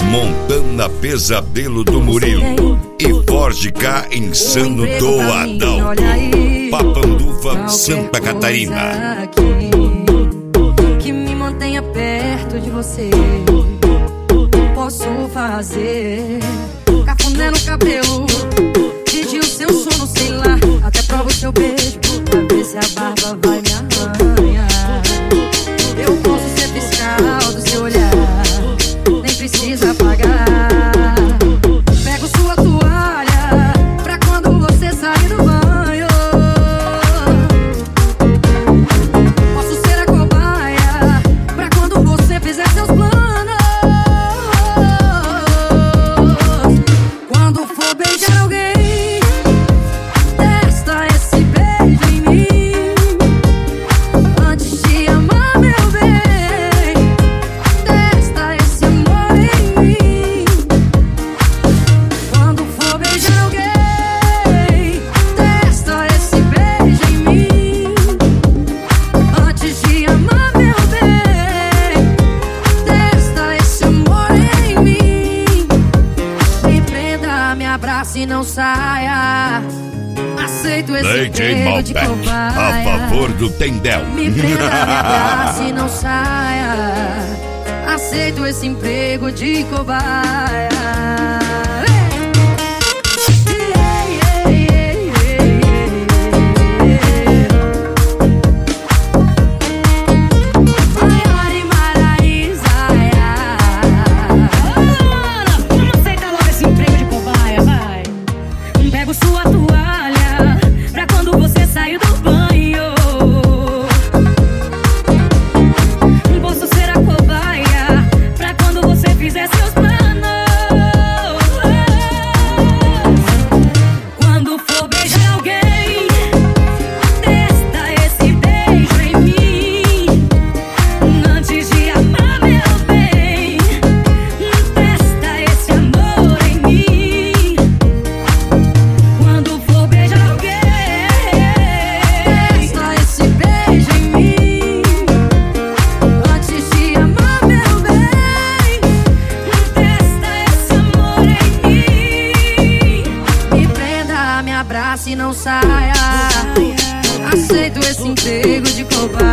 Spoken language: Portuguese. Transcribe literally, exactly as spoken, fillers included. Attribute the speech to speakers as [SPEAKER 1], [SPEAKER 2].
[SPEAKER 1] Montana Pesadelo do Murilo e Forte K Insano do Adalto. Papanduva, Santa Catarina.
[SPEAKER 2] Que me mantenha perto de você. Posso fazer cafuné no cabelo, pedir o seu sono, sei lá, até prova o seu beijo, pra ver se a barba vai me arranhar. Eu posso ser fiscal do seu olhar, nem precisa pagar. Pego sua toalha pra quando você sair do banho. Posso ser a cobaia pra quando você fizer seus planos. Quando for beijar alguém, testa esse beijo em mim. Antes de amar, meu bem, testa esse amor em mim. Quando for beijar alguém, testa esse beijo em mim. Antes de amar, meu bem, testa esse amor em mim. Me prenda, me abrace e não saia. Aceito esse
[SPEAKER 1] D J
[SPEAKER 2] emprego de
[SPEAKER 1] Malbec, a
[SPEAKER 2] cobaia.
[SPEAKER 1] favor do Tendel.
[SPEAKER 2] Me prenda, me abrace e não saia. Aceito esse emprego de cobaia. Maiara e Maraísaia.
[SPEAKER 3] Vamos aceitar logo esse emprego de cobaia, vai. Pego sua toalha pra quando você sair do banho. Posso ser a cobaia pra quando você fizer seus planos. Quando for beijar alguém, testa esse beijo em mim. Antes de amar, meu bem, testa esse amor em mim. Quando for beijar alguém,
[SPEAKER 2] Testa esse beijo em mim. Antes de amar, meu bem,
[SPEAKER 3] testa esse amor em mim.
[SPEAKER 2] me prenda, me abrace e não saia. Aceito esse emprego de cobaia.